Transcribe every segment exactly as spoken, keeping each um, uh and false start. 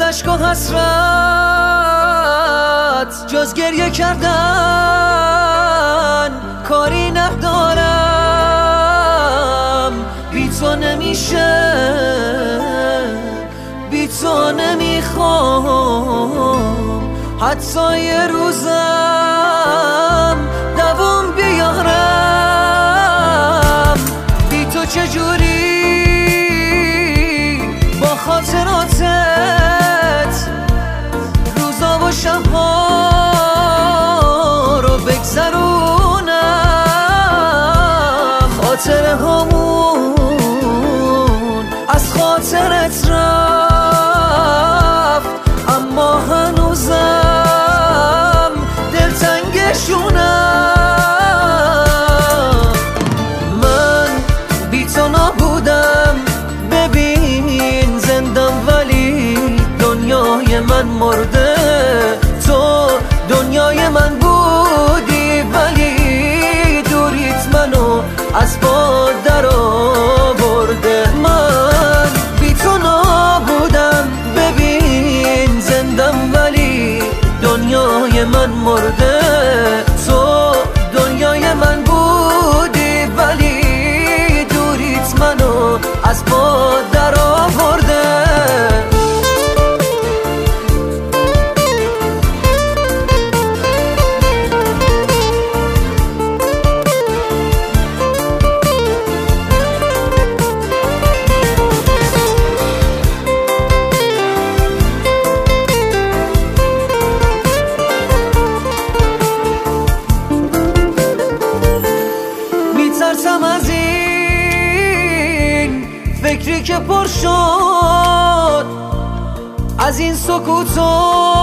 اشک و حسرت جز گریه کردن کاری ندارم. بی تو نمیشه، بی تو نمیخوام حتی یه روزم دوام بیارم. بی تو چجوری با خاطراتت روزا و شبها رو بگذرونم. خاطره هامون از خاطرت رفت، اما هنوزم دلتنگشونم. من بی تو نبودم، ببین زندم ولی دنیای من مرده. تو دنیای من بودی ولی دوریت منو از باد در آورده. من بی تو نبودم، ببین زندم ولی دنیای من مرده. تو دنیای من بودی ولی دوریت منو از باد در آورده. میترسم از این فکری که پر شد، از این سکوت و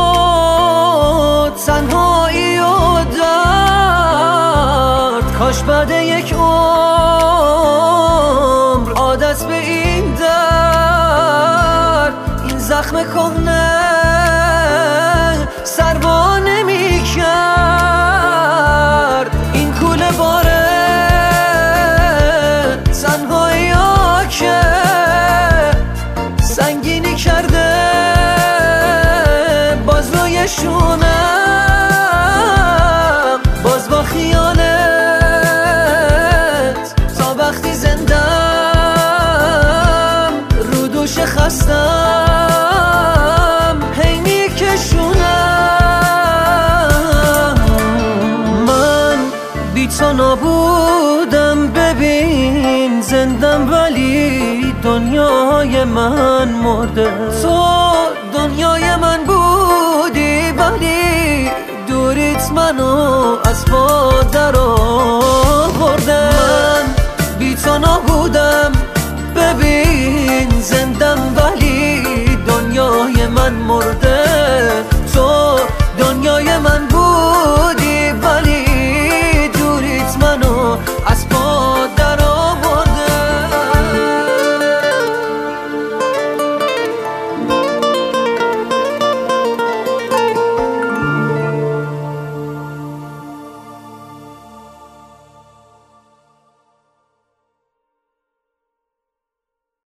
تنهایی و درد. کاش بعد یک عمر عادت به این درد، این زخم کهنه سربا نمی کرد. این کوله باره تنهایی ها که سنگینی کرده باز روی شونم. باز با خیالت تا وقتی زندم رو دوش خستم هی میکشونم. من بی تو نبودم، ببین زندم ولی دنیای من مرده. تو دنیای من بودی ولی دوریت منو از باد در آورده. من بی تو نبودم، ببین زندم ولی دنیای من مرده. تو دنیای من بودی ولی دوریت منو از